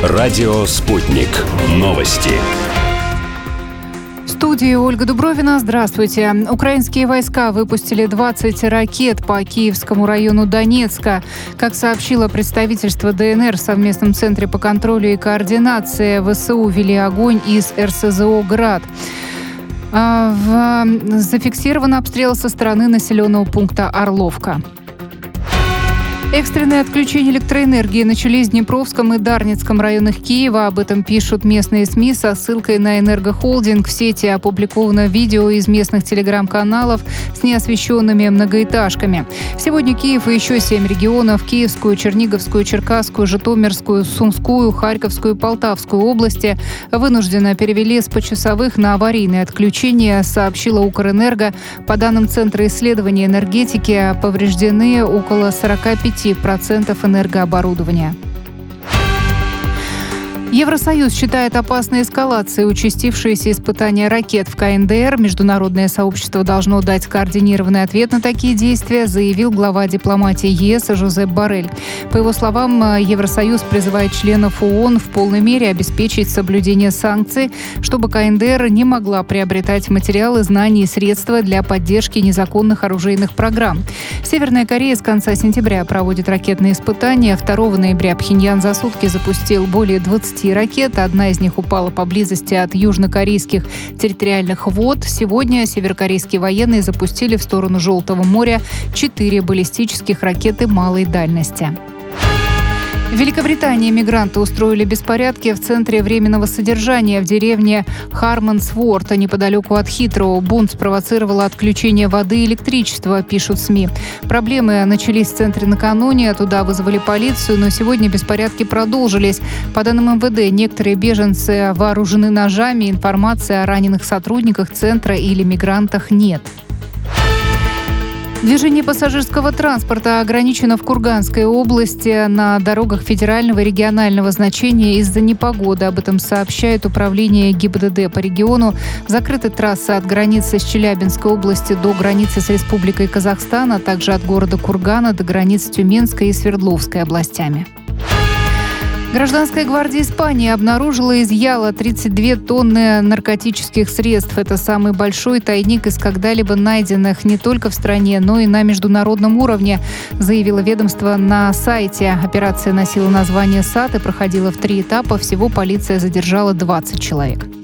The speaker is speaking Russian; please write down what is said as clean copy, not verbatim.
Радио «Спутник». Новости. В студии Ольга Дубровина. Здравствуйте. Украинские войска выпустили 20 ракет по Киевскому району Донецка. Как сообщило представительство ДНР в совместном центре по контролю и координации, ВСУ вели огонь из РСЗО «Град». Зафиксирован обстрел со стороны населенного пункта Орловка. Экстренные отключения электроэнергии начались в Днепровском и Дарницком районах Киева. Об этом пишут местные СМИ со ссылкой на Энергохолдинг. В сети опубликовано видео из местных телеграм-каналов с неосвещенными многоэтажками. Сегодня Киев и еще 7 регионов – Киевскую, Черниговскую, Черкасскую, Житомирскую, Сумскую, Харьковскую и Полтавскую области – вынужденно перевели с почасовых на аварийные отключения, сообщила Укрэнерго. По данным Центра исследований энергетики, повреждены около 45% энергооборудования. Евросоюз считает опасной эскалацией участившиеся испытания ракет в КНДР. Международное сообщество должно дать координированный ответ на такие действия, заявил глава дипломатии ЕС Жозеп Боррель. По его словам, Евросоюз призывает членов ООН в полной мере обеспечить соблюдение санкций, чтобы КНДР не могла приобретать материалы, знания и средства для поддержки незаконных оружейных программ. Северная Корея с конца сентября проводит ракетные испытания. 2 ноября Пхеньян за сутки запустил более 20 ракет. Одна из них упала поблизости от южнокорейских территориальных вод. Сегодня северокорейские военные запустили в сторону Желтого моря 4 баллистических ракеты малой дальности. В Великобритании мигранты устроили беспорядки в центре временного содержания в деревне Хармонсворт, неподалеку от Хитроу. Бунт спровоцировало отключение воды и электричества, пишут СМИ. Проблемы начались в центре накануне, туда вызвали полицию, но сегодня беспорядки продолжились. По данным МВД, некоторые беженцы вооружены ножами, информации о раненых сотрудниках центра или мигрантах нет. Движение пассажирского транспорта ограничено в Курганской области на дорогах федерального и регионального значения из-за непогоды. Об этом сообщает управление ГИБДД по региону. Закрыты трассы от границы с Челябинской области до границы с Республикой Казахстан, а также от города Кургана до границ с Тюменской и Свердловской областями. Гражданская гвардия Испании обнаружила и изъяла 32 тонны наркотических средств. Это самый большой тайник из когда-либо найденных не только в стране, но и на международном уровне, заявило ведомство на сайте. Операция носила название «САД» и проходила в 3 этапа. Всего полиция задержала 20 человек.